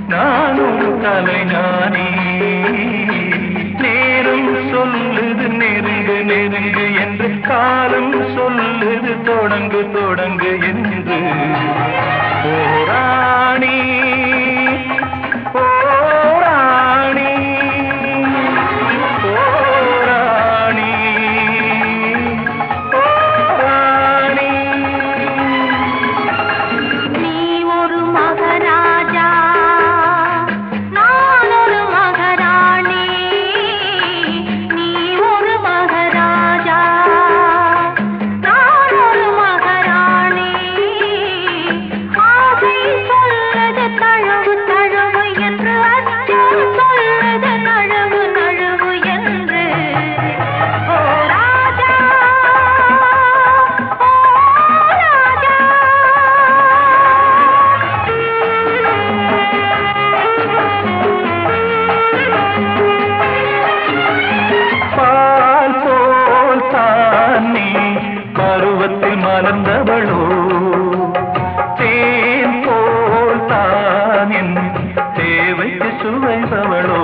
நான் ஒரு கலைஞானி. நேரம் சொல்லுது நெருங்கு நெருங்கு என்று, காலம் சொல்லுது தொடங்கு தொடங்கு என்று. போராணி போராணி போராணி போராணி. நீ ஒரு மகாராஜா, நான் ஒரு மகாராணி. நீ ஒரு மகாராஜா, நான் ஒரு மகாராணி. ஆசை சொல்லுது தழுவு தழுவு என்று, அச்சம் சொல்லுது நழுவு நழுவு என்று. ஓ ராஜா, ஓ ராஜா. பால் போல் தான் நீ பருவத்தில் மலர்ந்தவளோ, தேன் போல் தான் என் தேவைக்கு சுவைபவளோ.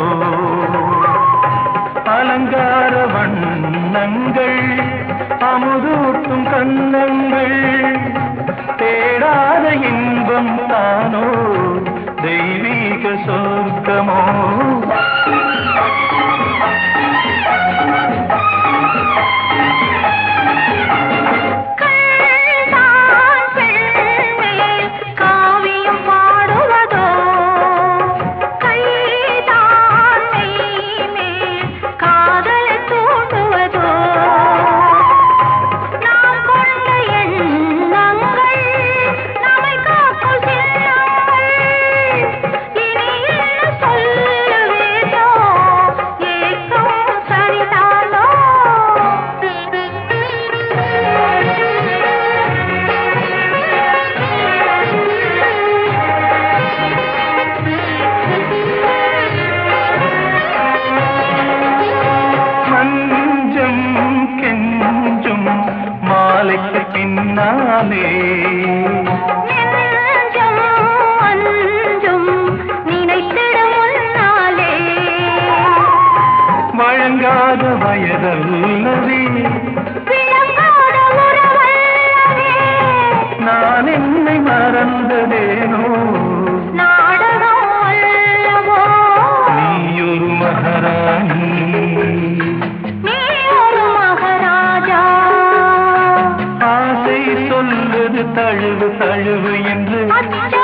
அலங்கார வண்ணங்கள் அமுதூட்டும் கண்ணங்கள், தேடாத இன்பம் தானோ தெய்வீக சொர்க்கமோ. கண்தான் பெண்மேல் காவியம் பாடுவதோ, கைதான் மெய்மேல் காதலை தூண்டுவதோ. நாம் கொண்ட எண்ணங்கள் நம்மை காக்கும் சின்னங்கள். இனி என்ன சொல்லுவேனோ, ஏக்கம் சரிதானோ. மஞ்சம் கெஞ்சும் மாலைக்கு பின்னாலே, நெஞ்சம் அஞ்சும் நினைத்திடும் முன்னாலே. வழங்காத வயதல்லவே விளங்காத உறவல்லவே, நான் என்னை மறந்ததேனோ. நாடகம் அல்லவோ. நீயொரு மகாராணி, நீ ஒரு மகாராஜா. ஆசை சொல்லுது தழுவு தழுவு என்று, அச்சம்